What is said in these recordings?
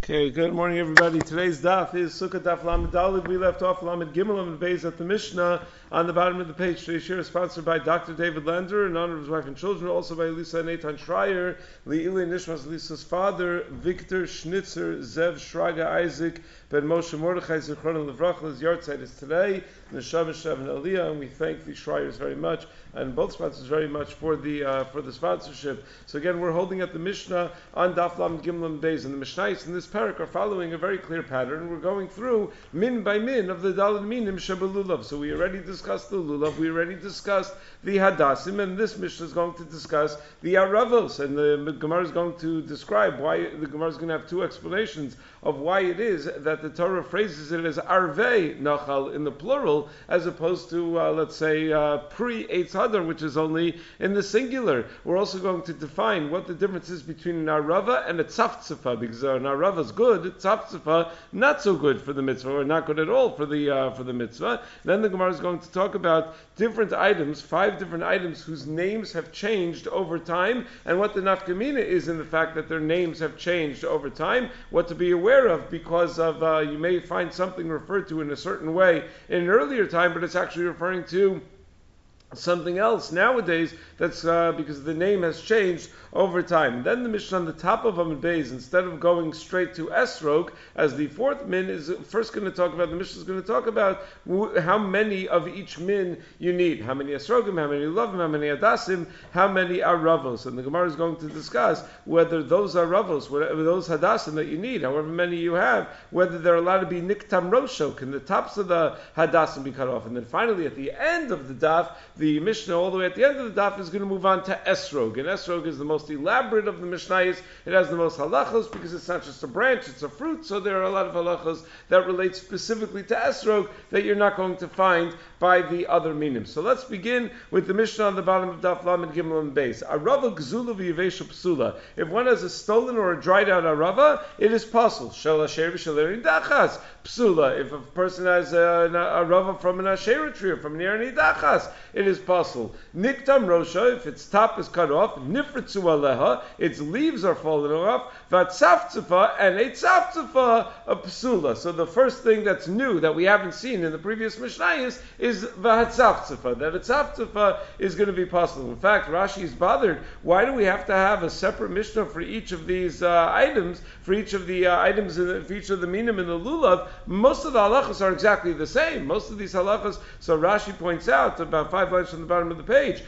Okay, good morning everybody. Today's daf is Sukkah Daf Lamed Daled. We left off Lamed Gimel Lamed Beis at the Mishnah on the bottom of the page. Today's shir is sponsored by Dr. David Lander in honor of his wife and children, also by Lisa and Eitan Schreier, Le'ilei Nishmas Lisa's father, Victor Schnitzer, Zev Shraga Isaac, Ben Moshe Mordechai Zichron Levracha. His yahrzeit is today, Neshama Shev and Aliyah, and we thank the Schreiers very much and both sponsors very much for the sponsorship. So again, we're holding at the Mishnah on Daf Lamed Gimel Lamed Beis, and the Mishnayos in this parak are following a very clear pattern. We're going through min by min of the Daled Minim Shebelulav. So we already discussed the Lulav, we already discussed the Hadassim, and this Mishnah is going to discuss the Aravos, and the Gemara is going to describe why. The Gemara is going to have two explanations of why it is that the Torah phrases it as Arvei Nachal in the plural, as opposed to, let's say, pre-Eitz Hadar, which is only in the singular. We're also going to define what the difference is between an Arava and a Tzaftzfa, because an Arava is good, Tzaftzfa not so good for the mitzvah, or not good at all for the mitzvah. Then the Gemara is going to talk about different items, 5 different items whose names have changed over time, and what the nafkamina is in the fact that their names have changed over time, what to be aware of, because of you may find something referred to in a certain way in an earlier time, but it's actually referring to something else nowadays. That's because the name has changed over time. And then the Mishnah on the top of Amud Beis, instead of going straight to Esrog as the fourth min, is first going to talk about, the Mishnah is going to talk about how many of each min you need. How many Esrogim, how many Lavim, how many Hadassim, how many Aravos. And the Gemara is going to discuss whether those Aravos, whatever those Hadassim that you need, however many you have, whether they're allowed to be Niktam Rosho, can the tops of the Hadassim be cut off? And then finally at the end of the daf, the Mishnah all the way at the end of the daf is going to move on to Esrog. And Esrog is the most elaborate of the Mishnayos. It has the most halachos because it's not just a branch, it's a fruit. So there are a lot of halachos that relate specifically to Esrog that you're not going to find by the other minim. So let's begin with the Mishnah on the bottom of Daf Lamed Gimel and Beis. Arava gzula v'yivesha psula. If one has a stolen or a dried out arava, it is possible. Shel asher v'shel dachas psula. If a person has an arava from an asher tree or from an erni dachas, it is possible. Niktam rosha, if its top is cut off, nifritzu aleha, its leaves are falling off, vatzavtzafa, and a tzavtzafa, a psula. So the first thing that's new that we haven't seen in the previous Mishnayos is vatzavtzafa, that a tzavtzafa is going to be possible. In fact, Rashi is bothered, why do we have to have a separate Mishnah for each of these items, for each of the items, for each of the minim in the lulav? Most of the halachas are exactly the same. Most of these halachas, so Rashi points out about 5 lines from the bottom of the page,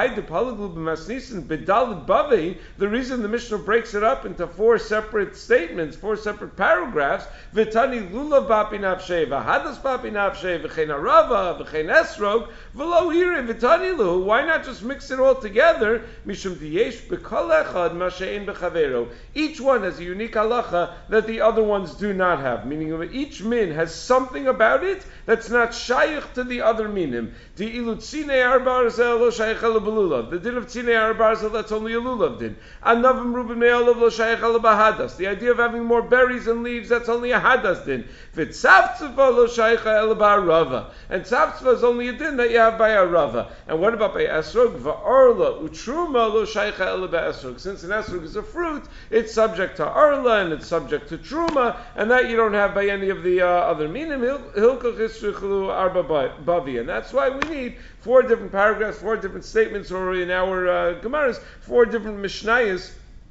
the reason the Mishnah breaks it up into 4 separate statements, 4 separate paragraphs, Vitani lulav bapi nafshe, v'hadas bapi nafshe, v'chein arava, v'chein esrog, v'lo hiri, v'tani lu. Why not just mix it all together? Mishum diyesh b'kol echad masha'in b'chavero. Each one has a unique halacha that the other ones do not have. Meaning that each min has something about it that's not shayich to the other minim. The ilu tzine arbarzel lo shayich ala belulav. The din of tzine arbarzel, that's only a lulav din. Anavim rubim ne'olav lo shayich ala bahadas. The idea of having more berries and leaves, that's only a hadas din. V'tzavtzava lo shayich ala ba'arava. And tzavtzava is only a din that you have by arava. And what about by esrog? Va'arla utruma lo shayich ala ba'esrog. Since an esrog is a fruit, it's subject to arla and it's subject to truma, and that you don't have by any of the other minim. Hilkach isrichlu arba bavi. And that's why we need 4 different paragraphs, 4 different statements, or in our Gemaras, 4 different Mishnayos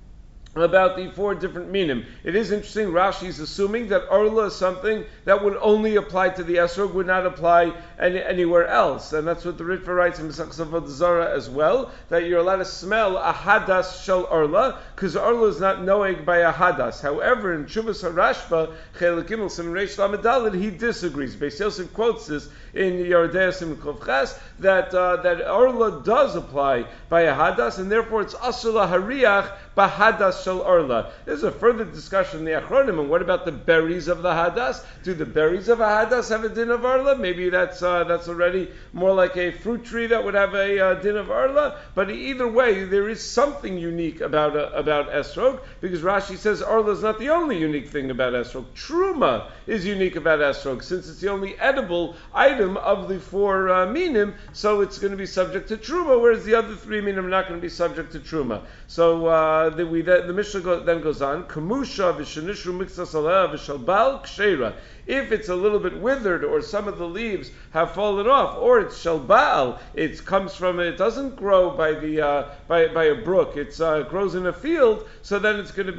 about the 4 different minim. It is interesting, Rashi is assuming that Arla is something that would only apply to the Esrog, would not apply anywhere else. And that's what the Ritva writes in Mesachas Avodah Zarah as well, that you're allowed to smell a hadas shel Arla, because Arla is not noeg by a hadas. However, in Chuvas HaRashba, Chelik Gimel Siman Reish Lamed Daled, he disagrees. Beis Yosef quotes this in Yardei Siman Kov Ches, that Arla does apply by a hadas, and therefore it's Asur LaHariach Bahadas Shel Arla. There's a further discussion in the Achronim, and what about the berries of the Hadas? Do the berries of a Hadas have a din of Arla? Maybe that's already more like a fruit tree that would have a din of Arla. But either way, there is something unique about Esrog, because Rashi says Arla is not the only unique thing about Esrog. Truma is unique about Esrog, since it's the only edible item of the 4 minim, so it's going to be subject to Truma, whereas the other 3 minim are not going to be subject to Truma. So the Mishnah then goes on. Kamusha v'shenishru mixas aleh v'shalbal ksheira. If it's a little bit withered, or some of the leaves have fallen off, or it's shalbal, it doesn't grow by a brook. It grows in a field, so then it's going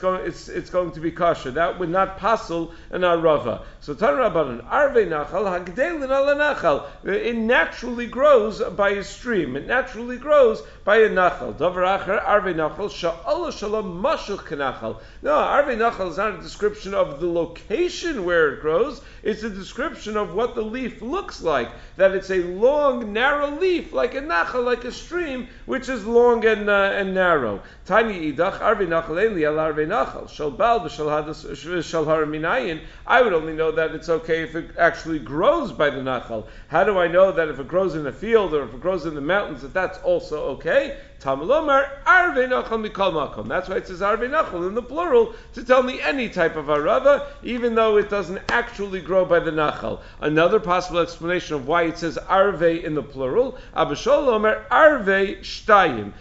to be kosher. That would not passel an arava. So Tan Rabbanan, arve nachal hagdelin ala nachal. It naturally grows by a stream. It naturally grows by a nachal. Davar acher arve nachal sha'ala shalom mashuch kanachal. No, arve nachal is not a description of the location where it grows. It's a description of what the leaf looks like. That it's a long, narrow leaf, like a nachal, like a stream, which is long and narrow. Tiny idach arve nachal eli al arve nachal shal bal v'shal har minayin. I would only know that it's okay if it actually grows by the nachal. How do I know that if it grows in a field or if it grows in the mountains that that's also okay? Tamalomar arve nachal mikol makom. That's why it says arve nachal in the plural to tell me any type of arava, even though it doesn't actually grow by the nachal. Another possible explanation of why it says arve in the plural, Abishol Omer arve shtayim.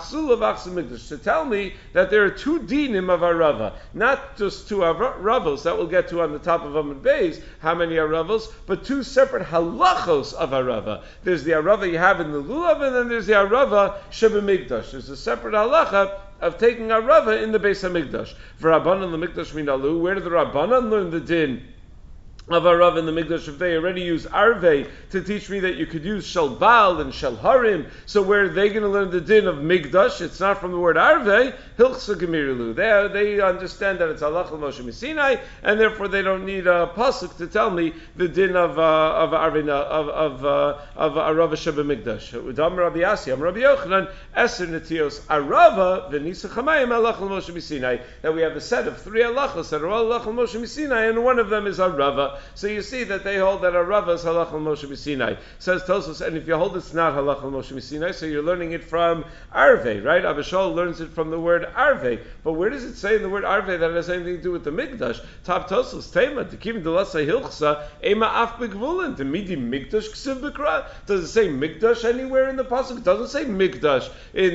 To tell me that there are two dinim of arava, not just two aravos that we'll get to on the top of Amud Beis, how many aravos, but two separate halachos of arava. There's the arava you have in the lulav, and then there's the arava shebemigdash. There's a separate halacha of taking arava in the Beis Hamikdash. For Rabbanan l'mikdash minalu, where did the Rabbanan learn the din of Arav in the Mikdash? If they already use Arve to teach me that you could use Shalbal and Shalharim, so where are they going to learn the din of Mikdash? It's not from the word Arve. Hilchsa Gemirilu. They understand that it's Halach Moshe Sinai, and therefore they don't need a pasuk to tell me the din of Arav Sheba Mikdash. Udam Rabbi Yasi, Rabbi Yochanan, Eser Netios Arava v'Nisa Chamayim Halach Moshe Sinai. That we have a set of three halachos that are all Halach Moshe Sinai, and one of them is Arava. So you see that they hold that Arava is Halach Moshe Sinai. Says Tosfos, and if you hold it's not Halach Moshe Sinai, so you're learning it from Arve, right? Abishol learns it from the word Arve. But where does it say in the word Arve that it has anything to do with the Mikdash? Top Tosfos, Tema, Tekim Delasai Hilchsa, Ema Af Begvulin, Temidi Mikdash Ksiv Bekra. Does it say Mikdash anywhere in the pasuk? It doesn't say Mikdash in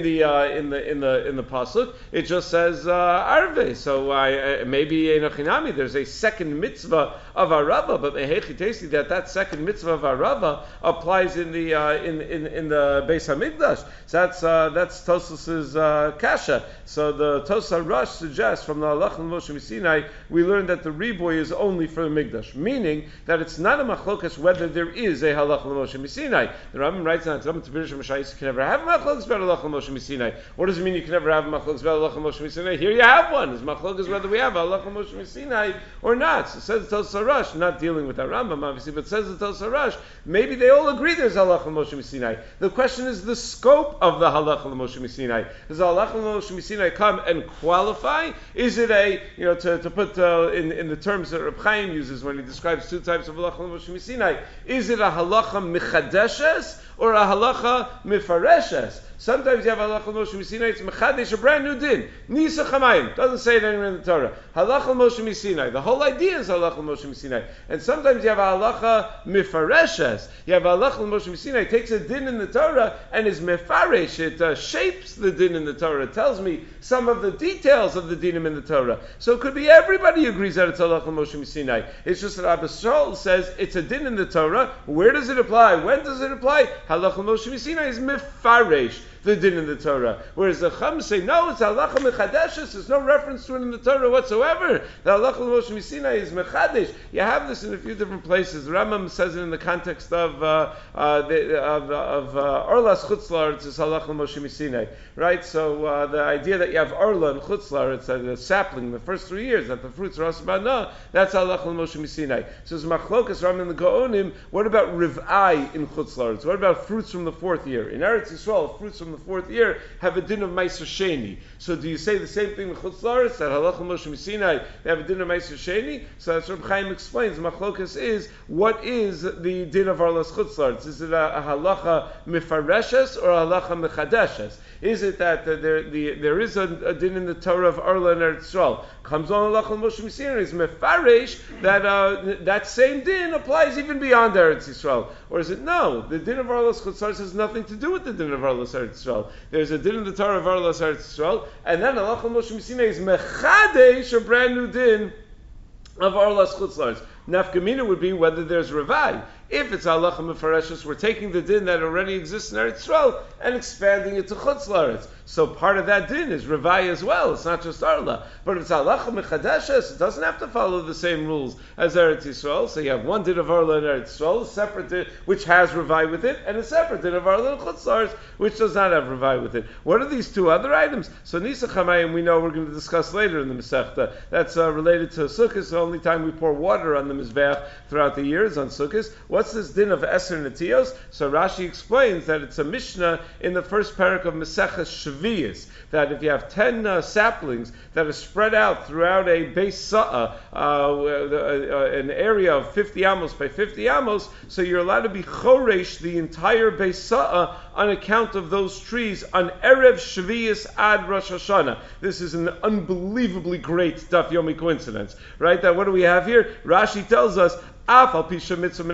the pasuk. It just says Arve. So maybe Enochinami, there's a second mitzvah of Arava, but Mehechitesi that second mitzvah of Arava applies in the Beis Hamikdash. So that's Tosfos's kasha. So the Tosar Rush suggests from the Halach Moshe Sinai we learn that the riboy is only for the Mikdash, meaning that it's not a machlokas whether there is a Halach Moshe Sinai. The Rambam writes on Tzam Tibirish Mashayis you can never have machlokas about Halach Moshe Sinai. What does it mean you can never have machlokas about Halach Moshe Sinai? Here you have one. It's machlokas whether we have Halach Moshe Sinai or not. So it says the Tosar Rush, not dealing with our Rambam obviously, but it says the Tosar Rush. Maybe they all agree there's Halach Moshe Sinai. The question is the scope of the Halach Moshe Sinai. Does the Halach Moshe Sinai come and qualify? Is it to put in the terms that Reb Chaim uses when he describes two types of Halach Moshe Sinai? Is it a halacha mechadeshes or a halacha mifareshes? Sometimes you have halacha Moshe Sinai, it's mechadesh, a brand new din. Nisa chamayim, doesn't say it anywhere in the Torah. Halacha Moshe Sinai, the whole idea is halacha Moshe Sinai. And sometimes you have halacha mifareshes. You have halacha Moshe Sinai, takes a din in the Torah and is mefaresh, it shapes the din in the Torah. It tells me some of the details of the dinim in the Torah. So it could be everybody agrees that it's halacha Moshe Sinai. It's just that Abba Shaul says it's a din in the Torah. Where does it apply? When does it apply? Halacha Moshe Sinai is mefaresh, the din in the Torah. Whereas the Chum say, no, it's halacha mechadeshes. There's no reference to it in the Torah whatsoever. The halacha Moshe Sinai is mechadesh. You have this in a few different places. Rambam says it in the context of Orlas Chutzlar. It's halacha Moshe Sinai, right? So the idea that you have Orla and Chutzlar, it's a sapling the first 3 years that the fruits are asbana. That's halacha Moshe Sinai. So it's machlokas Rambam in the Gaonim. What about rivai in Chutzlar? What about fruits from the 4th year in Eretz Yisrael? Fruits from the 4th year have a din of Meiser Sheni. So do you say the same thing in Chutz La'aretz, that Halacha Moshe Sinai, they have a din of Meiser Sheni? So that's what Reb Chaim explains. Machlokas is, what is the din of Arlas Chutz La'aretz? Is it a halacha mifareshes or a halacha mechadeshes? Is it that there is a din in the Torah of Arla and Eretz Yisrael? Comes on Halacha Moshe Sinai is mefaresh that same din applies even beyond Eretz Yisrael? Or is it no? The din of Arlas Chutz La'aretz has nothing to do with the din of Arlas Eretz Yisrael. There's a din in the Torah of Arlas Eretz Yisrael, and then Halacha Moshe Misinai is mechadesh, a brand new din of Arlas Chutz La'aretz. Nafkamina would be whether there's Ravai. If it's halacha mefareshus, we're taking the din that already exists in Eretz Yisrael and expanding it to Chutz La'aretz. So part of that din is Ravai as well. It's not just Arla. But if it's halacha mechadeshes, it doesn't have to follow the same rules as Eretz Yisrael. So you have one din of Arla in Eretz Yisrael, a separate din which has Ravai with it, and a separate din of Arla in Chutz La'aretz which does not have Ravai with it. What are these two other items? So Nisa Chamayim we know we're going to discuss later in the Masechta. That's related to Sukkot. The only time we pour water on the Mizbeach throughout the years on Sukkot. What's this din of Eser Netios? So Rashi explains that it's a Mishnah in the first parak of Maseches Shvius, that if you have 10 saplings that are spread out throughout a Beis Sa'ah, an area of 50 amos by 50 amos, so you're allowed to be choresh the entire Beis Sa'ah on account of those trees on Erev Shvius ad Rosh Hashanah. This is an unbelievably great Daf Yomi coincidence, right? That what do we have here? Rashi tells us, even though there's a mitzvah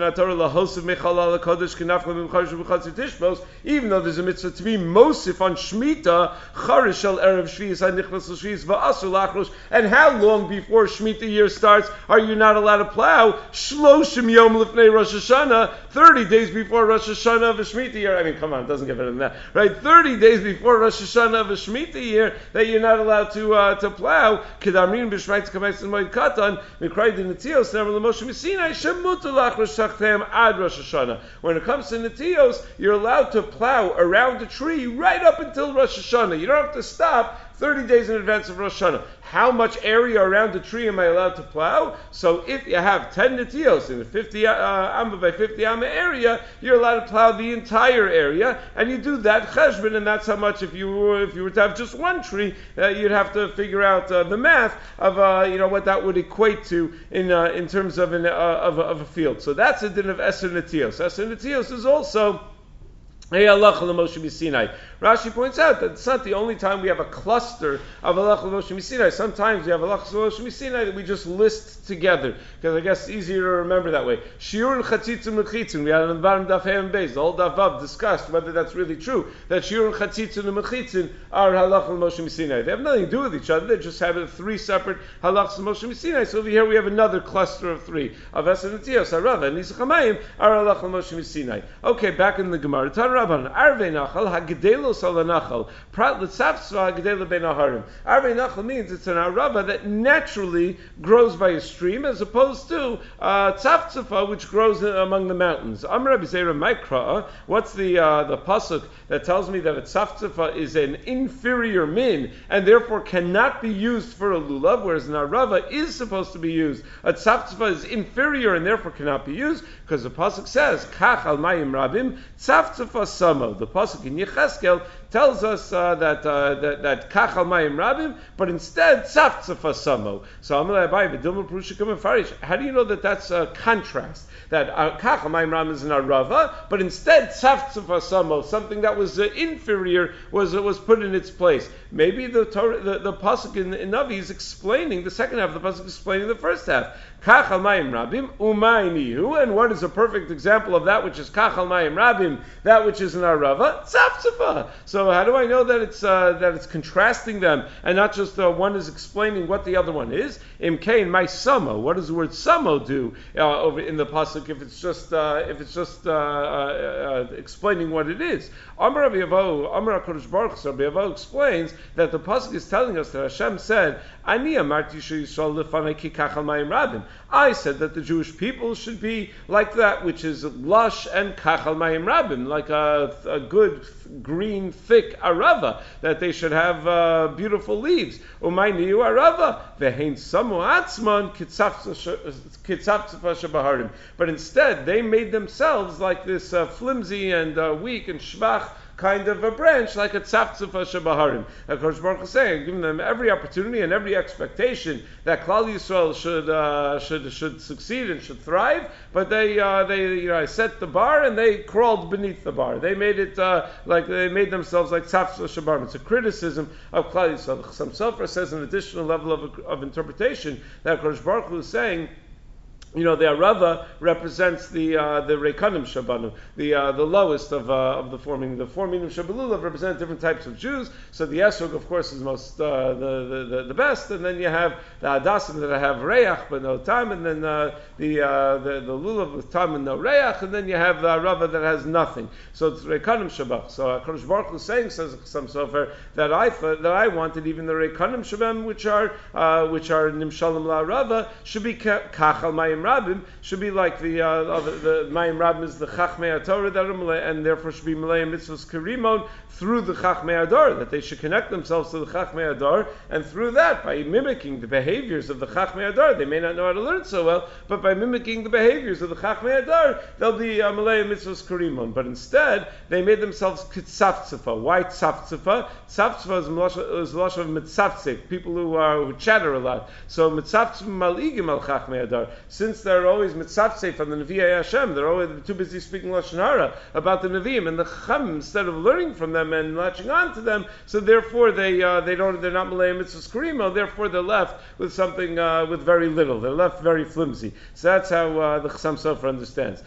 to be mosif on Shemitah, and how long before Shemitah year starts are you not allowed to plow? 30 days before Rosh Hashanah of a Shemitah year. I mean, come on, it doesn't get better than that, right? 30 days before Rosh Hashanah of a Shemitah year that you're not allowed to plow. When it comes to Netios, you're allowed to plow around a tree right up until Rosh Hashanah. You don't have to stop 30 days in advance of Rosh Hashanah. How much area around a tree am I allowed to plow? So if you have 10 Netios in a 50 amma by 50 amma area, you're allowed to plow the entire area, and you do that cheshbon, and that's how much. If you were to have just one tree, you'd have to figure out the math of what that would equate to in terms of a field. So that's a din of Eser Netios. Eser Netios is also Hey halacha l'Moshe Misinai. Rashi points out that it's not the only time we have a cluster of halacha l'Moshe Misinai. Sometimes we have halacha l'Moshe Misinai that we just list together, because I guess it's easier to remember that way. Shiur and Chatzitzum Mechitzim, we had on the bottom Daf Hey and Beis, the whole Daf Vav discussed whether that's really true, that Shiur and Chatzitzum and Mechitzim are halacha l'Moshe Misinai. They have nothing to do with each other, they just have three separate halachas l'Moshe Misinai. So over here we have another cluster of three, of Eser Netios, Arava, and Nisa Chamayim are halacha l'Moshe Misinai. Okay, back in the Gemara, Arvei Nachal Hagdelos Al Nachal Prat L'Tzavtzva Hagdela Ben Aharim. Arvei Nachal means it's an arava that naturally grows by a stream, as opposed to Tzavtzva, which grows among the mountains. Amar Rabbi Zera Mikra. What's the pasuk that tells me that a Tzavtzva is an inferior min and therefore cannot be used for a lulav, whereas an arava is supposed to be used? A Tzavtzva is inferior and therefore cannot be used because the pasuk says Kach Al Mayim Rabim Tzavtzva Samo. The pasuk in Yecheskel tells us that Kach Al Mayim Rabim, but instead Tzavtzva Samo. So Amalei Abai V'Dilma Perushim and Farish. How do you know that that's a contrast? That Kach Al Mayim Rabim is an arava, but instead Tzavtzva Samo, something that was inferior, was put in its place. Maybe the pasuk in Navi is explaining the second half of the pasuk, explaining the first half. Kach Al Mayim Rabim Umaynihu, and what is a perfect example of that which is Kach Al Mayim Rabim, that which is an arava? Tzavtzva. So how do I know that it's contrasting them and not just one is explaining what the other one is? Imkain my samo. What does the word samo do over in the pasuk if it's just explaining what it is? Amar Rabbi HaKadosh Baruch Hu, Rabbi Avo explains that the pasuk is telling us that Hashem said, Ani amarti sheYisrael lefanei ki kach al mayim rabim. I said that the Jewish people should be like that which is lush and kach al mayim rabim, like a good green thick arava, that they should have beautiful leaves. Umayniu arava vehein samu atzman kitzavtzva shebaharim. But instead they made themselves like this flimsy and weak and shvach kind of a branch, like a tzavtzva shebaharim. HaKadosh Baruch Hu is saying, giving them every opportunity and every expectation that Klal Yisrael should succeed and should thrive, but they set the bar and they crawled beneath the bar. They made it like they made themselves like tzavtzva shebaharim. It's a criticism of Klal Yisrael. Some Sofer says an additional level of interpretation that HaKadosh Baruch Hu is saying the arava represents the reikanim shabanu, the lowest of the four minim. The four minim shabalulav represent different types of Jews. So the esrog, of course, is most the best, and then you have the hadasim that have reach but no tam, and then the lulav with tam and no reach, and then you have the arava that has nothing. So it's reikanim shabach. So Hakadosh Baruch Hu saying, says some sofer, that I wanted even the reikanim shabem, which are nimshalim la arava, should be kachal mayim rabim, should be like the mayim rabim is the chachmei Torah that are malay, and therefore should be malay mitzvahs karimon through the chachmei adar, that they should connect themselves to the chachmei adar, and through that, by mimicking the behaviors of the chachmei adar, they may not know how to learn so well, but by mimicking the behaviors of the chachmei adar, they'll be malay mitzvahs karimon. But instead, they made themselves kitzavtzifa. Why tzavtzifa? Tzavtzifa is a lot of mitzavtzik, people who chatter a lot. So mitzavtzifa maligim al chachmei adar. Since they're always mitzavtzik from the Nevi'ei Hashem, they're always too busy speaking Lashon Hara about the Nevi'im, and the Chacham, instead of learning from them and latching on to them, so therefore they're not malei mitzvahs karimo, therefore they're left with something with very little. They're left very flimsy. So that's how the Chassam Sofer understands.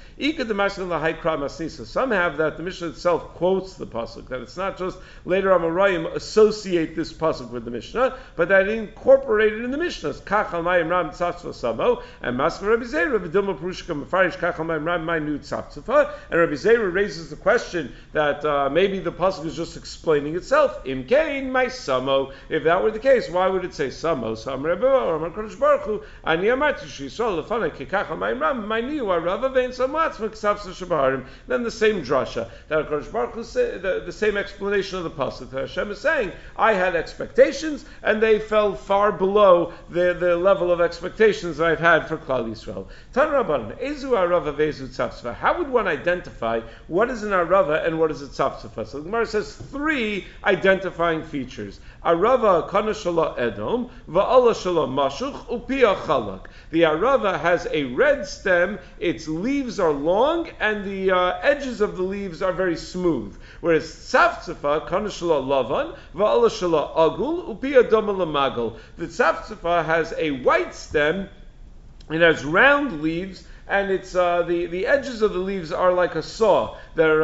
So some have that the Mishnah itself quotes the pasuk, that it's not just later Amoraim associate this pasuk with the Mishnah, but that it incorporated in the Mishnah. Kachal mayim ram tzavtzva samo, and Masma Rabbi Zera, Vidilma Purushka Mefarish Kachal mayim ram ma'nu tzavtzva, and Rabbi Zera raises the question that maybe the pasuk is just explaining itself. Im kain my samo. If that were the case, why would it say samo? So Amar Rebbe or Amar Kodesh Baruch Hu, Ani Amarti Shiyisrael Lefanei Kechachal mayim ram ma'nu arava vein samatz v'ksavsa shabaharim. Then the same drasha that Kodesh Baruch Hu said, the same explanation of the pasuk. That Hashem is saying, I had expectations and they fell far below the level of expectations that I've had for Klal Yisrael. Tan Rabbanan, Ezu Arava Vezu Tzavtzva. How would one identify what is an Arava and what is a Tzavtzva? So the Gemara says three identifying features. Arava Kana Shala Edom, Va'ala Shala Mashuch, Upia Chalak. The Arava has a red stem, its leaves are long, and the edges of the leaves are very smooth. Whereas Tzavtzva, Kana Shala Lavan, Va'ala Shala Agul, Upia Doma Lamagal. The Tzavtzva has a white stem, it has round leaves, and it's the edges of the leaves are like a saw. They're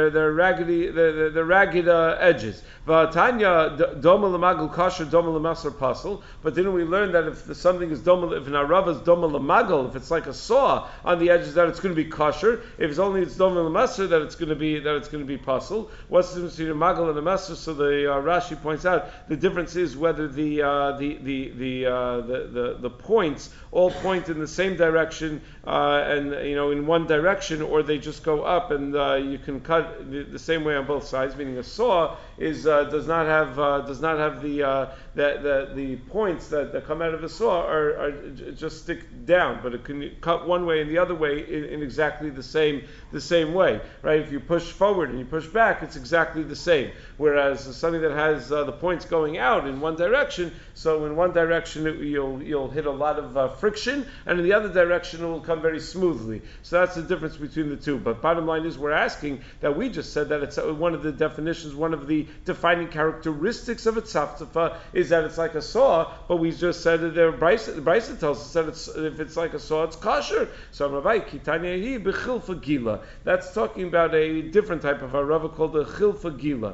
ragged edges. V'atanya doma l'magel kasher doma l'masar pasel. But didn't we learn that if something is doma, if an arava is doma l'magel, if it's like a saw on the edges, that it's going to be kasher. If it's doma l'masar, that it's going to be pasel. What's the difference between a magel and a masar? So the Rashi points out the difference is whether the points all point in the same direction and in one direction, or they just go up and you can cut the same way on both sides. Meaning a saw does not have the points that come out of a saw are just stick down, but it can cut one way and the other way in exactly the same way, right? If you push forward and you push back, it's exactly the same. Whereas something that has the points going out in one direction, so in one direction you'll hit a lot of friction, and in the other direction it will come very smoothly. So that's the difference between the two. But bottom line is, we're asking that we just said that it's one of the definitions, one of the defining characteristics of a tzavtzva is that it's like a saw, but we just said that the Brisa tells us that if it's like a saw, it's kosher. So Rabbi Kitanyahi b'chilfa gila. That's talking about a different type of arava called a chilfa gila,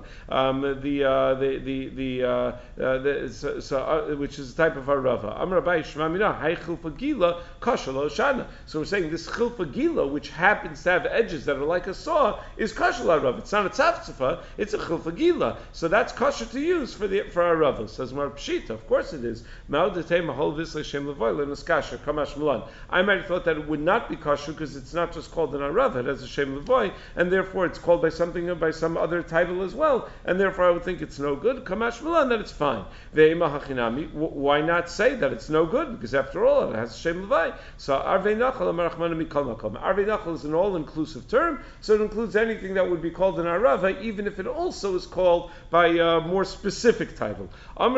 which is a type of arava. Amar Rabbi Shmamina hay chilfa gila kosher lo shana. So we're saying this chilfa gila, which happens to have edges that are like a saw, is kosher arava. It's not a tzavtzva, it's a chilfa gila. So that's kosher to use for arava. Says Mar Pshita, of course it is. I might have thought that it would not be kosher because it's not just called an arava, it has a shem levoy, and therefore it's called by some other title as well, and therefore I would think it's no good. Kamash Milan, that it's fine. Why not say that it's no good? Because after all, it has a shem levoy. So Arvei Nachal Arvei Nachal is an all-inclusive term, so it includes anything that would be called an Arava, even if it also is called by a more specific title.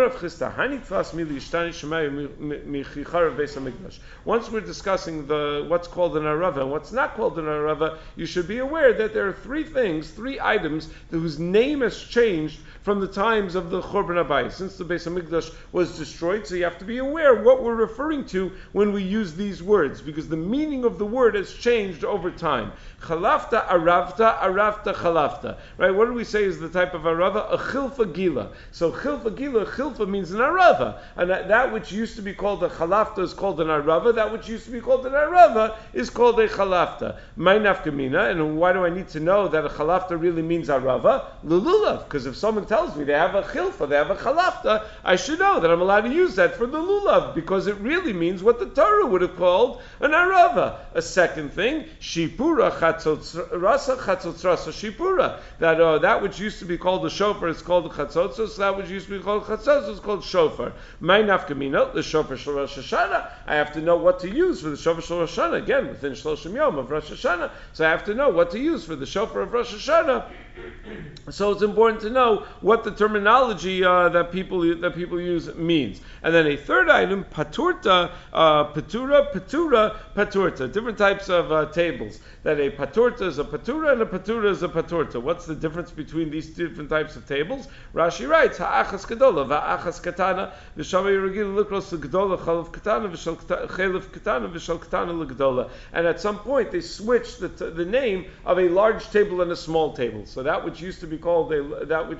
Once we're discussing what's called an Arava and what's not called an Arava, you should be aware that there are three items whose name has changed from the times of the Churban Abayis, since the Beis Hamikdash was destroyed. So you have to be aware what we're referring to when we use these words, because the meaning of the word has changed over time. Chalafta, aravta, aravta, chalafta. Right? What do we say is the type of arava? A chilfa gila. So chilfa gila, chilfa means an arava. And that which used to be called a chalafta is called an arava. That which used to be called an arava is called a chalafta. My nafkamina, and why do I need to know that a chalafta really means arava? Lululav. Because if someone tells me they have a chilfa, they have a chalafta, I should know that I'm allowed to use that for the lulav, because it really means what the Torah would have called an arava. A second thing, shipura chatzotzrasa shipura. That which used to be called a shofar is called a chatzotzos. That which used to be called chatzos is called shofar. My nafkamina, the shofar shel Rosh Hashanah. I have to know what to use for the shofar shel Rosh Hashanah. Again, within Shloshim Yom of Rosh Hashanah. So I have to know what to use for the shofar of Rosh Hashanah. So it's important to know what the terminology that people use means. And then a third item, paturta, patura, paturta. Different types of tables. That a paturta is a patura and a patura is a paturta. What's the difference between these different types of tables? Rashi writes, ha'achas gedola, va'achas katana, v'shavay regil lukros gedola, chalav katana, chalav katana, v'shal katana l'gedola. And at some point they switched the name of a large table and a small table. So that which used to be called the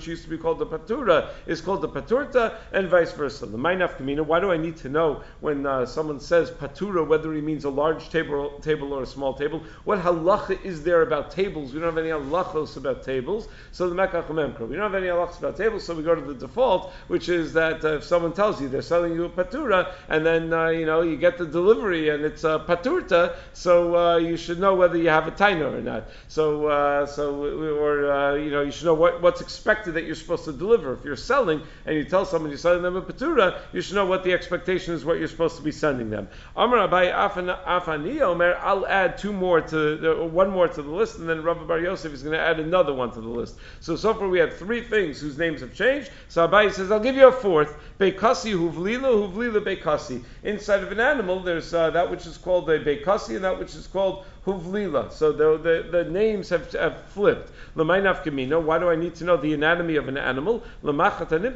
patura is called the paturta, and vice versa. The ma'inaf, why do I need to know when someone says patura whether he means a large table or a small table? What halacha is there about tables? We don't have any halachos about tables. So the Mekach Memkra, we don't have any halachos about tables, so we go to the default, which is that if someone tells you they're selling you a patura, and then you get the delivery and it's a paturta, so you should know whether you have a taina or not. You should know what's expected that you're supposed to deliver. If you're selling and you tell someone you're selling them a patura, you should know what the expectation is, what you're supposed to be sending them. Amar Abai Afani Omer, I'll add one more to the list, and then Rav Bar Yosef is going to add another one to the list. So far we had three things whose names have changed. So Abai says, I'll give you a fourth. Beikasi huvlila beikasi. Inside of an animal, there's that which is called a beikasi and that which is called huvlila. So the names have flipped. Why do I need to know the anatomy of an animal? When you learn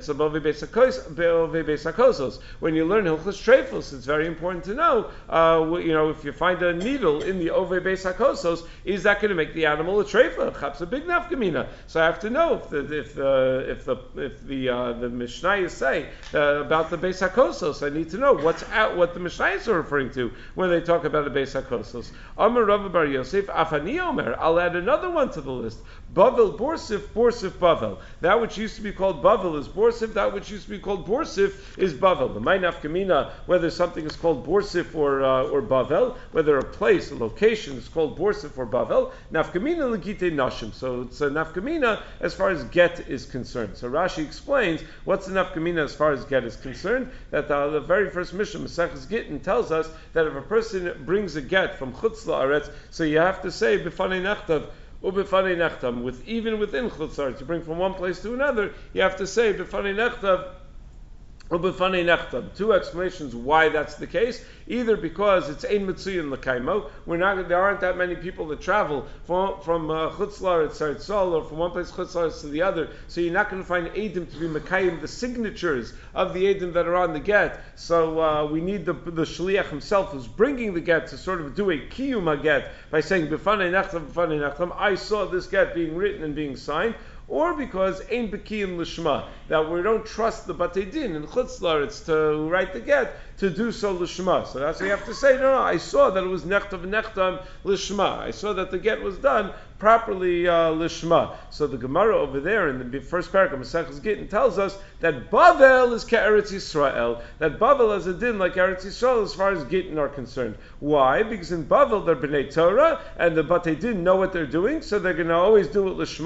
Hilchos Treifos, it's very important to know. If you find a needle in the Ove Beis HaKosos, is that going to make the animal a treifa? Chap's a big nafkamina. So I have to know if the Mishnayos say about the Beis HaKosos. I need to know what the Mishnayos are referring to when they talk about the Beis HaKosos. Amar Rav Bar Yosef, Afani Omer. I'll add another one to the list. Bavel Borsif Bavel. That which used to be called Bavel is Borsif. That which used to be called Borsif is Bavel. The Ma'inaf Kamina, whether something is called Borsif or Bavel, whether a place, a location is called Borsif or Bavel, Nafkamina Legite Nashim. So it's a Nafkamina as far as get is concerned. So Rashi explains what's the Nafkamina as far as get is concerned. That the very first Mishnah, Maseches Gittin, tells us that if a person brings a get from Chutz La'aretz, so you have to say B'fanei Nachtav, Ubefanei Nechtam, even within Chutz La'aretz, you bring from one place to another, you have to say B'fanei Nechtav, Ubefanei Nechtam. Two explanations why that's the case. Either because it's ein mitzuyin l'kaimo, there aren't that many people that travel from Chutz La'aretz Tzol, or from one place Chutz La'aretz to the other, so you're not going to find edim to be mekayim the signatures of the edim that are on the get. So we need the shliach himself who's bringing the get to sort of do a kiyum get by saying b'fanei nechtam, I saw this get being written and being signed. Or because ein bekiyim l'shma, that we don't trust the Batei Din in Chutz La'aretz to write the get, to do so l'shma. So that's what you have to say, no, I saw that it was nechtam l'shma. I saw that the get was done properly l'shma. So the Gemara over there in the first paragraph of Maseches Gittin tells us that Bavel is K'Eretz Yisrael, that Bavel has a din like Eretz Yisrael as far as Gittin are concerned. Why? Because in Bavel they're B'nai Torah, and the Batei Din know what they're doing, so they're going to always do it l'shma,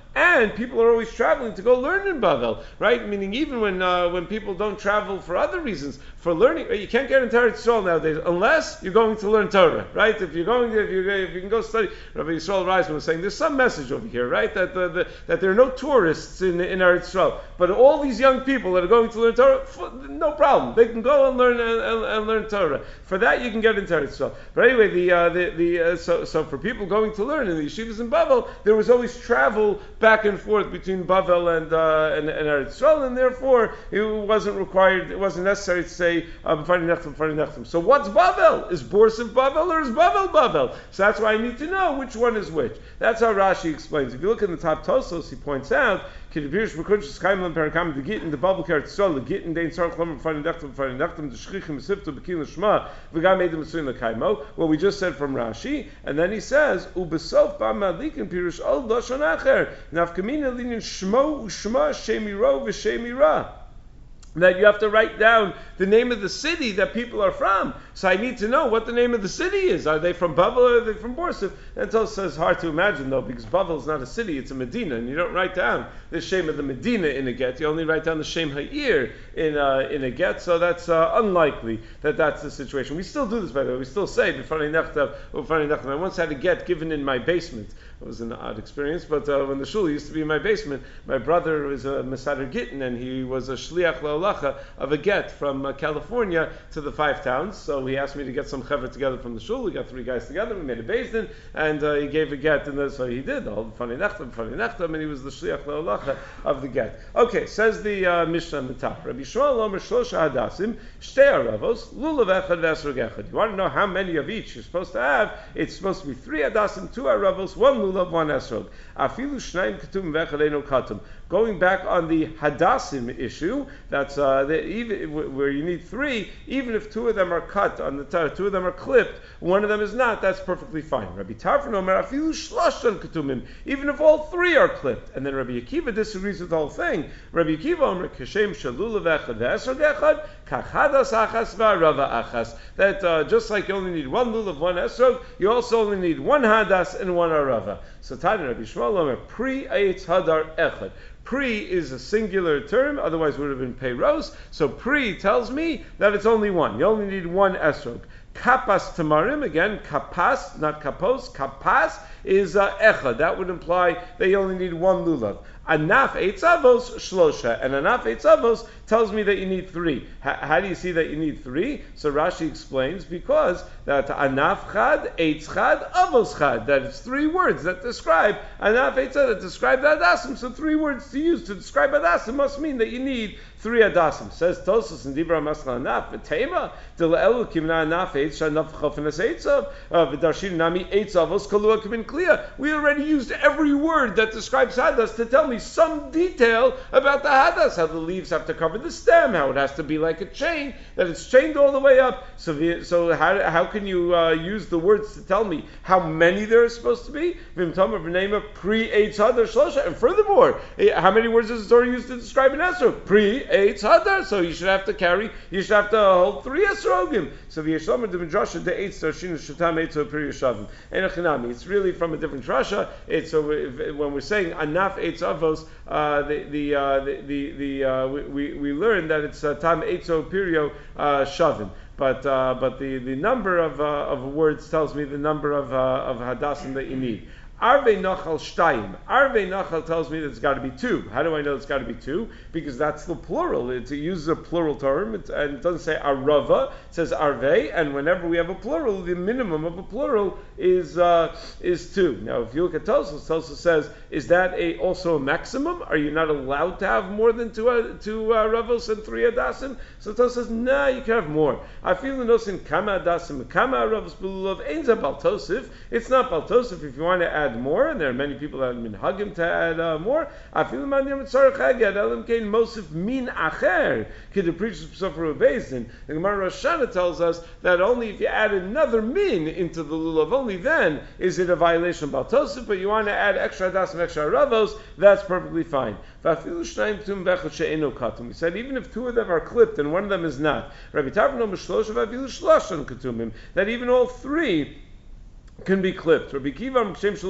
and people are always traveling to go learn in Bavel, right? Meaning even when people don't travel for other reasons, for learning, right? You can't get into Eretz Yisrael nowadays unless you're going to learn Torah, right? If you can go study, Rabbi Yisrael Reisman was saying there's some message over here, right? That there are no tourists in Eretz Yisrael, but all these young people that are going to learn Torah, no problem, they can go and learn Torah. For that you can get into Eretz Yisrael. But anyway, so for people going to learn in the yeshivas in Bavel, there was always travel back and forth between Bavel and Eretz Yisrael, and therefore it wasn't necessary to say B'fani Nechtam. So what's Bavel? Is Borsif Bavel or is Bavel? So that's why I need to know which one is which. That's how Rashi explains. If you look in the top Tosos, he points out the Gittin, the Bavel Eretz Yisrael, the Gittin, Dein Tzarech Lomer B'fani Nechtam, the Shchichim Mesivto B'Kil L'Shma, V'gam Edim Mitzvin L'Kaimo. What we just said from Rashi, and then he says Ubesof Ba Malikin Pirush Al Lashon Acher Nafkamina Linin Shmo Ushma Shemiro V'Shemira. That you have to write down the name of the city that people are from. So I need to know what the name of the city is. Are they from Bavel or are they from Borsif? And so it's hard to imagine though, because Bavel is not a city, it's a Medina, and you don't write down the shame of the Medina in a get. You only write down the shame Ha'ir in a get. So that's unlikely that that's the situation. We still do this, by the way. We still say B'fani Nechtam. I once had a get given in my basement. It was an odd experience, but when the shul used to be in my basement, my brother was a Mesader Gittin, and he was a Shliach La'olacha of a get from California to the 5 towns. So he asked me to get some chevra together from the shul. We got 3 guys together, we made a beis din, and he gave a get, and so he did the whole B'fani Nechtam, and he was the Shliach La'olacha of the get. Okay, says the Mishnah on the top. Rabbi Shmuel Omer Shlosha Hadasim, Shtei Aravos, Lulav Echad V'Esrog Echad. You want to know how many of each you're supposed to have? It's supposed to be 3 Hadasim, 2 Aravos, 1 Lulav, 1 Esrog. Afilu Shnaim Ketum V'Echad Eino Katum. Going back on the Hadassim issue, that's where you need 3, even if 2 of them are cut on the 2 of them are clipped, 1 of them is not, that's perfectly fine. Rabbi Tarfon Omer Afilu Shloshan Ketumim, even if all 3 are clipped. And then Rabbi Akiva disagrees with the whole thing. Rabbi Akiva Omer Kashem Shalulav Echad V'Esrog Echad Kachadas Achas V'Arava Achas. That just like you only need 1 lulav, 1 esrog, you also only need 1 hadas and 1 arava. So Tanya Rabbi Shmuel Omer Pri Eitz Hadar Echad. Pri is a singular term, otherwise it would have been peiros. So pri tells me that it's only 1. You only need 1 esrog. Kapas tamarim, again, kapas, not kapos, kapas is echad. That would imply that you only need 1 lulav. Anaf eitzavos shlosha, and anaf eitzavos tells me that you need 3. How do you see that you need 3? So Rashi explains, because that anaf chad, eitz chad, avos chad, that it's 3 words that describe anaf eitzav, that describe the hadasim. So 3 words to use to describe hadasim must mean that you need 3 hadasim. Says Tosos in Dibra Masla Anaf v'Tema Del Elu Kimna Anaf Eitz Shanaf Chofenas Eitzav v'Darshin Nami Eitzavos Kalua Kimin Kliya. We already used every word that describes hadas to tell me some detail about the hadas, how the leaves have to cover the stem, how it has to be like a chain, that it's chained all the way up. So how can you use the words to tell me how many there are supposed to be? And furthermore, how many words does the Torah use to describe an esrog? Pri Eitz Hadar, so you should have to hold 3 esrogim. So the Yeshlomer the Midrasha the Eitz Darshin Shatam Eitz Pri Yeshavim. Enochinami. It's really from a different drasha. It's when we're saying Anaf Eitz Avos, we learn that it's Tam Eitzo Pirio Shavim. But the number of words tells me the number of hadassim that you need. Arvei Nachal Shtayim. Arvei Nachal tells me that it's got to be 2. How do I know it's got to be 2? Because that's the plural. It uses a plural term, and it doesn't say Arava. It says Arvei, and whenever we have a plural, the minimum of a plural is 2. Now, if you look at Tosos says, is that also a maximum? Are you not allowed to have more than 2 Ravos and 3 Adasim? So Tosos says, nah, you can have more. I feel in Osin Kama Adasim, Kama Ravos Belulav, Einza Baltosif. It's not Baltosif if you want to add more, and there are many people that have been hugging to add more. I feel man yom tzarech agad elam kein mosif min acher kid preaches b'sofer ubezdin. The Gemara Rosh Hashanah tells us that only if you add another min into the lulav, only then is it a violation of baltosif. But you want to add extra dasim, extra ravos, that's perfectly fine. We said even if 2 of them are clipped and 1 of them is not, Rabbi Tarfon Omer Shlosha v'afilu Shloshan ketumim, that even all 3 can be clipped. Rabbi Kiva,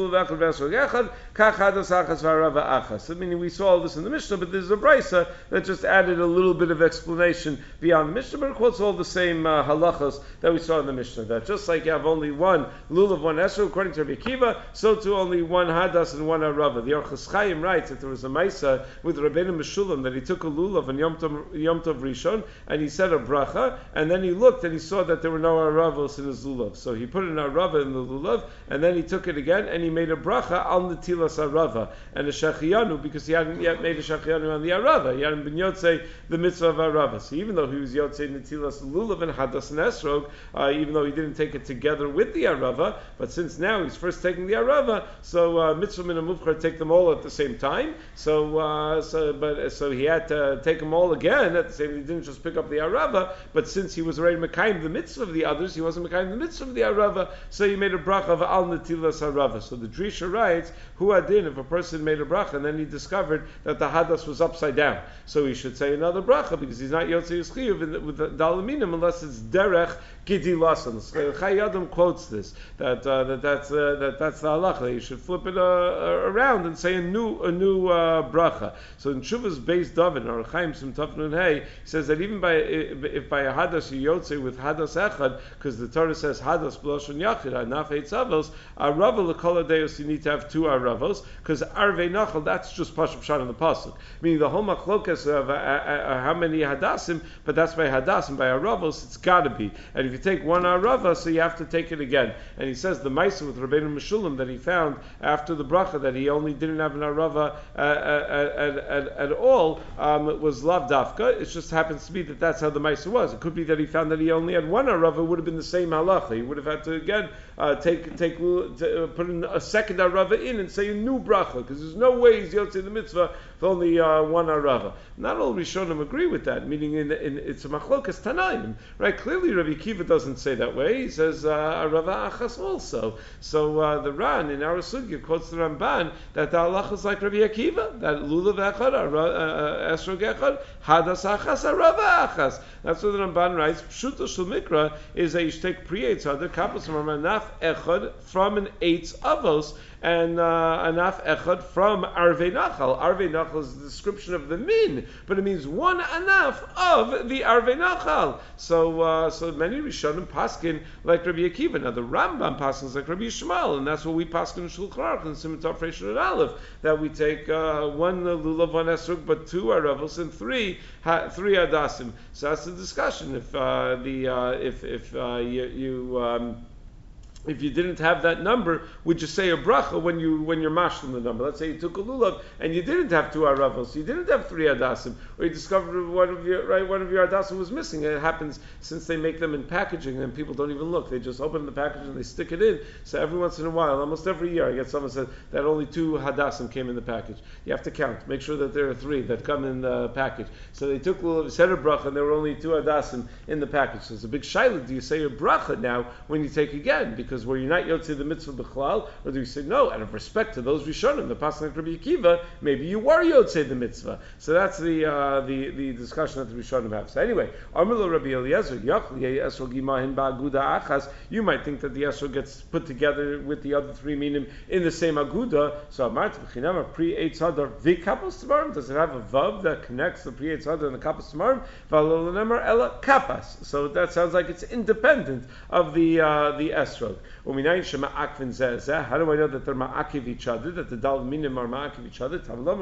meaning we saw all this in the Mishnah, but there's a brisa that just added a little bit of explanation beyond the Mishnah, but it quotes all the same halachas that we saw in the Mishnah. That just like you have only one lulav, one esrog, according to Rabbi Kiva, so too only one hadas and one arava. The Orchos Chaim writes that there was a maisa with Rabbeinu Meshulam that he took a lulav and Yom Tov Rishon, and he said a bracha, and then he looked and he saw that there were no aravos in his lulav. So he put an arava in the lulav, and then he took it again and he made a bracha al netilas arava and a shachiyanu, because he hadn't yet made a shachiyanu on the arava. He hadn't been yotzei the mitzvah of arava. So even though he was yotzei netilas lulav and hadas and esrog, even though he didn't take it together with the arava, but since now he's first taking the arava, so mitzvah min hamuvchar take them all at the same time. So he had to take them all again at the same. He didn't just pick up the arava, but since he was already mekayim the mitzvah of the others, he wasn't mekayim the mitzvah of the arava. So he made a bracha of al netilas harava. So the Drisha writes, hu adin, if a person made a bracha and then he discovered that the hadas was upside down, so he should say another bracha because he's not yotzei his chiyuv with the dalaminim unless it's derech gidi lasan. Chai Adam quotes this that's the halacha. You should flip it around and say a new bracha. So in Shuvas Beis David or Chaim Sim Tafnun Hey says that even if by a hadas you yotzei with hadas echad, because the Torah says hadas b'lashon yachid anaf eitzavos arava l'kol hadeus, you need to have two aravos, because arvei nachal, that's just pashup shan in the pasuk, meaning the whole machlokas of how many hadasim, but that's by hadasim. By aravos it's got to be, and if you take one arava, so you have to take it again. And he says the ma'aseh with Rabbeinu Meshulam that he found after the bracha that he only didn't have an arava at all was lav dafka. It just happens to be that that's how the ma'aseh was. It could be that he found that he only had one arava, would have been the same halacha. He would have had to again put in a second arava in and say a new bracha, because there's no way he's yotzei the mitzvah with only one arava. Not all Rishonim agree with that, meaning it's a machlokas tanaim, right? Clearly Rabbi Kiva doesn't say that way. He says arava achas also. So the Ran in our sugya quotes the Ramban that the halacha is like Rabbi Akiva, that lulav echad, esrog echad, hadas achas, arava achas. That's what the Ramban writes. Pshuto shel mikra is that you should take pre-eitz hadar kapos manaf echad from an eitz avos, and anaf echad from arvei nachal. Arvei nachal is the description of the min, but it means one anaf of the arvei nachal. So many Rishonim paskin like Rabbi Akiva. Now the Rambam paskins like Rabbi Yishmael, and that's what we paskin in Shulchan Aruch and Siman Tov Reish and Aleph, that we take one lulav, one esrog, but two aravos and three hadasim. So that's the discussion. If you didn't have that number, would you say a bracha when you're mashlim the number? Let's say you took a lulav and you didn't have two aravos, you didn't have three adasim, or you discovered one of your adasim was missing. And it happens since they make them in packaging, and people don't even look; they just open the package and they stick it in. So every once in a while, almost every year, I get someone said that only two hadasim came in the package. You have to count, make sure that there are three that come in the package. So they took lulav, said a bracha, and there were only two hadasim in the package. So it's a big shaila. Do you say a bracha now when you take again? Because were you not yotzei the mitzvah b'chlal, or do you say no? Out of respect to those Rishonim, the pasuk like Rabbi Akiva, maybe you were yotzei the mitzvah. So that's the discussion that the Rishonim have. So anyway, Amrlo Rabbi Eliezer, esrog imahin ba'aguda achas. You might think that the esrog gets put together with the other three minim in the same aguda. So amart b'chinam pre-eitz hadar v'kapos tamarim. Does it have a vav that connects the pre-eitz hadar and the kapos tamarim? V'alo l'nemar ela kapas. So that sounds like it's independent of the esrog. How do I know that they're ma'akiv each other, that the dal minim are ma'akiv each other?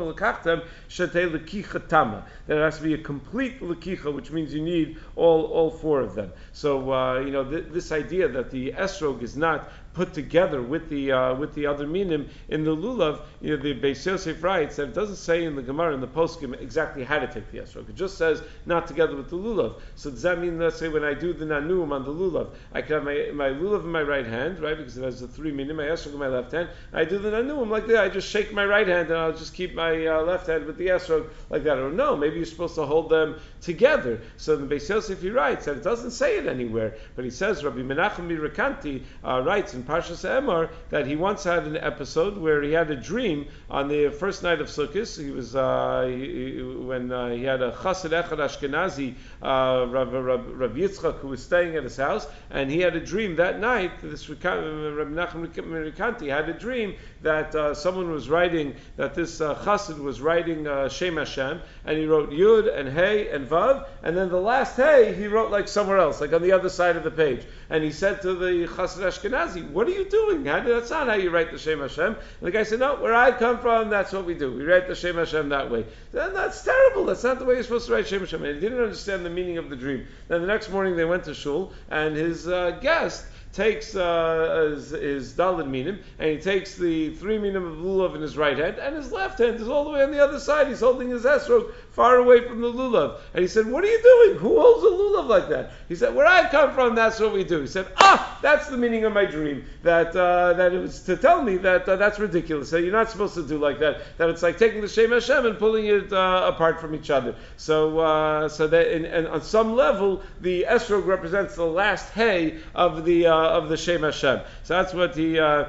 That it has to be a complete lekicha, which means you need all four of them. So this idea that the esrog is not put together with the other minim in the lulav, the Beis Yosef writes that it doesn't say in the Gemara in the Poskim exactly how to take the esrog. It just says not together with the lulav. So does that mean, let's say when I do the nanum on the lulav, I can have my lulav in my right hand, right, because it has the three minim, my esrog in my left hand. I do the nanum like that. I just shake my right hand and I'll just keep my left hand with the esrog like that. Or no, maybe you're supposed to hold them together. So the Beis Yosef he writes that it doesn't say it anywhere, but he says Rabbi Menachem Mirakanti writes in Parshas Emor that he once had an episode where he had a dream on the first night of Sukkot. He was when he had a Chassid Echad Ashkenazi, Rav Yitzchak, who was staying at his house, and he had a dream that night. this Rabbi Nachman Rikanti had a dream that someone was writing, that this chassid was writing Shem Hashem, and he wrote Yud and Hey and Vav, and then the last Hey he wrote like somewhere else, like on the other side of the page. And he said to the chassid Ashkenazi, "What are you doing? That's not how you write the Shem Hashem." And the guy said, "No, where I come from, that's what we do. We write the Shem Hashem that way." Then that's terrible. That's not the way you're supposed to write Shem Hashem. And he didn't understand the meaning of the dream. Then the next morning they went to shul, and his guest takes his daled minim, and he takes the 3 minim of lulav in his right hand, and his left hand is all the way on the other side. He's holding his esrog far away from the lulav. And he said, "What are you doing? Who holds a lulav like that?" He said, "Where I come from, that's what we do." He said, that's the meaning of my dream, that it was to tell me that that's ridiculous, that you're not supposed to do like that, that it's like taking the Shem Hashem and pulling it apart from each other. So that and on some level, the esrog represents the last hay of the Shem Hashem. So that's what the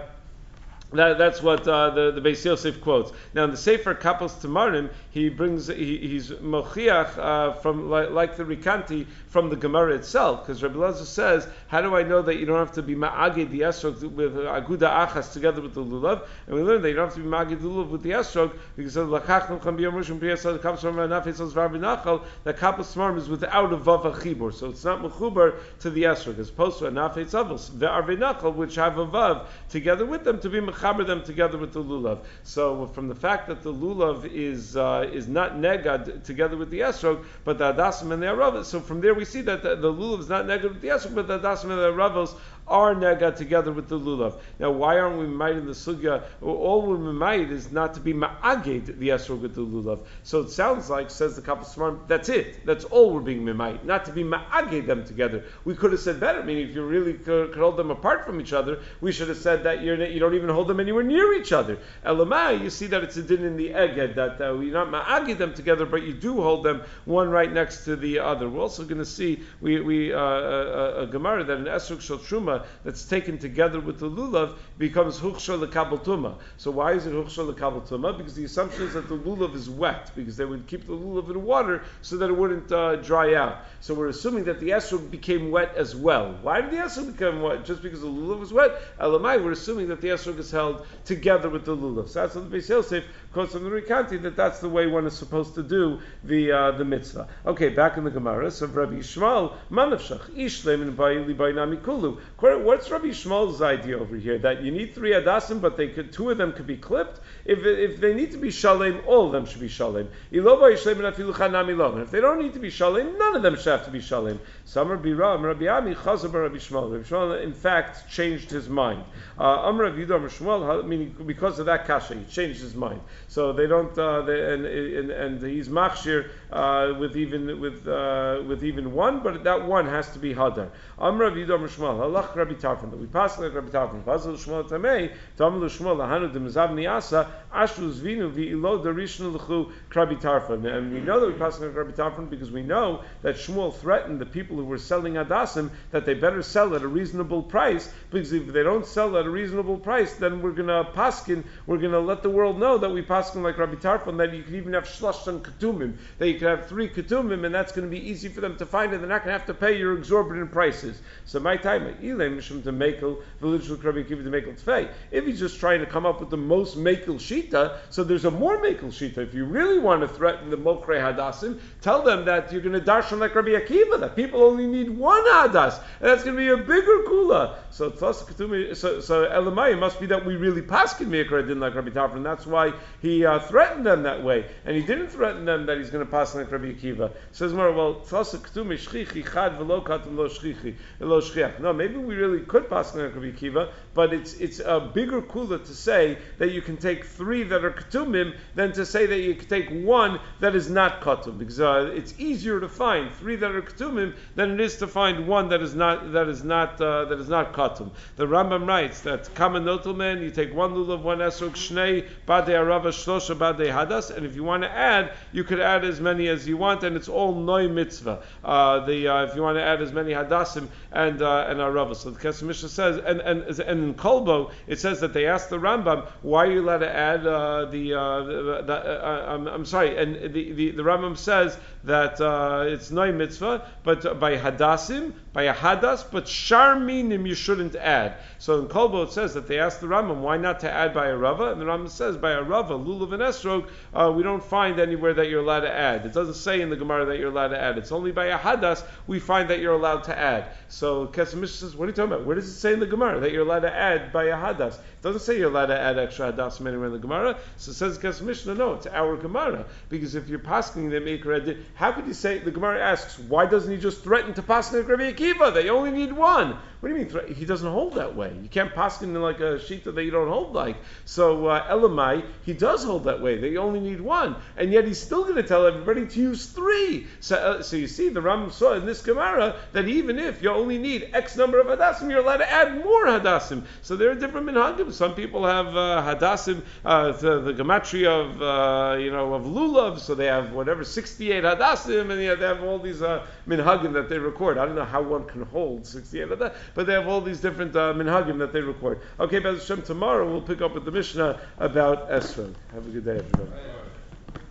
Beis Yosef quotes. Now in the Sefer Kapos Tamarim, he's mochiach from like the Rikanti from the Gemara itself, because Rabbi Elazar says, "How do I know that you don't have to be ma'agid the esrog with aguda achas together with the lulav?" And we learned that you don't have to be ma'agid the lulav with the esrog because lakachnu cham biyom rishon priyasad kapos tamarim nafesos v'arbinachal, that Kapos Tamarim is without a vav chibur, so it's not mechubar to the esrog, as opposed to a nafes avos ve'arbinachal, which have a vav together with them to be mechaber them together with the lulav. So from the fact that the lulav is not negad together with the esrog, but the adasim and the aravos, so from there we see that the lulav is not negad with the esrog, but the adasim and the aravos are negad together with the lulav. Now, why aren't we made in the sugya? All we're made is not to be ma'aged the esrog with the lulav. So it sounds like, says the Kapos Tamarim, that's it. That's all we're being made, not to be ma'aged them together. We could have said better. I mean, if you really could hold them apart from each other, we should have said that you don't even hold them anywhere near each other. Elamai, you see that it's a din in the eged that we're not ma'aged them together, but you do hold them one right next to the other. We're also going to see a Gemara that an esrog shel truma that's taken together with the lulav becomes huchshor lekabel tuma. So why is it huchshor lekabel tuma? Because the assumption is that the lulav is wet, because they would keep the lulav in water so that it wouldn't dry out. So we're assuming that the esrog became wet as well. Why did the esrog become wet? Just because the lulav was wet? Elamai, we're assuming that the esrog is held together with the lulav. So that's what the Beis Yosef quotes from the Rikanti, that's the way one is supposed to do the mitzvah. Okay, back in the Gemara, so Rabbi Yishmael, manavshach, ishlem and bayinami kulu. What's Rabbi Yishmael's idea over here? That you need 3 adasim, but 2 of them could be clipped? If they need to be shalem, all of them should be shalem. And if they don't need to be shalem, none of them should have to be shalem. Samar Biram, Rabbi Ami, Chazer Rabbi Yishmael. Rabbi Yishmael, in fact, changed his mind. Amr Rabbi Yehuda, Shmuel, meaning because of that kasha, he changed his mind. So they don't, and he's machshir with even one, but that one has to be hadar. Amr Rabbi Yehuda Shmuel, halach Rabbi Tarfon, that we pass like Rabbi Tarfon. Pasal Shmuel tamei, tamlu Shmuel lahanu demazav niasa, ashruz vinu vi'ilo darishnu l'chu Rabbi Tarfon. And we know that we pass like Rabbi Tarfon because we know that Shmuel threatened the people who were selling adasim that they better sell at a reasonable price, because if they don't sell at a reasonable price, then we're going to paskin, we're going to let the world know that we paskin like Rabbi Tarfon, that you could even have shlashtan ketumim, that you could have 3 ketumim, and that's going to be easy for them to find, and they're not going to have to pay your exorbitant prices. So my time, if he's just trying to come up with the most mekel shita, so there's a more mekel shita. If you really want to threaten the mokrei hadasim, tell them that you're going to darshan like Rabbi Akiva, that people only need 1 hadas, and that's going to be a bigger kula. So Elamai must be that we really paskin meikra didn't like Rabbi Tarfon, and that's why he threatened them that way, and he didn't threaten them that he's going to pass like Rabbi Akiva. Says more, well, no, maybe we really could pass like Rabbi Akiva, but it's a bigger kula to say that you can take 3 that are ketumim than to say that you can take 1 that is not ketum, because it's easier to find 3 that are ketumim than it is to find 1 that is not ketum. The Rambam writes that common notelman, you take 1 lulav, 1 esrog, shnei badei arava, shlosha badei hadas, and if you want to add, you could add as many as you want, and it's all noi mitzvah. If you want to add as many hadasim and arava. So the Kesef Mishnah says, and in Kolbo it says that they asked the Rambam, why are you allowed to add I'm sorry, and the Rambam says that it's noi mitzvah, but by by a hadas, but shar minim you shouldn't add. So in Kolbo it says that they asked the Rambam why not to add by a rava, and the Rambam says by a rava, lulav and esrog, we don't find anywhere that you're allowed to add. It doesn't say in the Gemara that you're allowed to add. It's only by a hadas we find that you're allowed to add. So Kesef Mishnah says, what are you talking about? Where does it say in the Gemara that you're allowed to add by a hadas? It doesn't say you're allowed to add extra hadas from anywhere in the Gemara. So it says Kesef Mishnah, no, it's our Gemara. Because if you're pasking the Meikar Edin, how could you say, the Gemara asks, why doesn't he just threaten to pass the Rabbi Akiva, that you only need one? What do you mean? He doesn't hold that way. You can't pass him in like a shita that you don't hold like. So Elamai, he does hold that way. That you only need one, and yet he's still going to tell everybody to use three. So you see, the Rambam saw in this Gemara that even if you only need X number of hadassim, you're allowed to add more hadassim. So there are different minhagim. Some people have hadassim, the gematria of of lulav, so they have whatever 68 hadassim, and they have all these minhagim that they record. I don't know how one can hold 68 hadassim. But they have all these different minhagim that they record. Okay, Be'ez Hashem, tomorrow we'll pick up with the Mishnah about Esrog. Have a good day, everybody.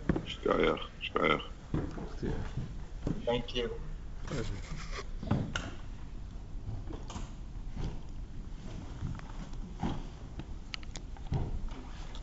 Shkayach. Thank you. Pleasure.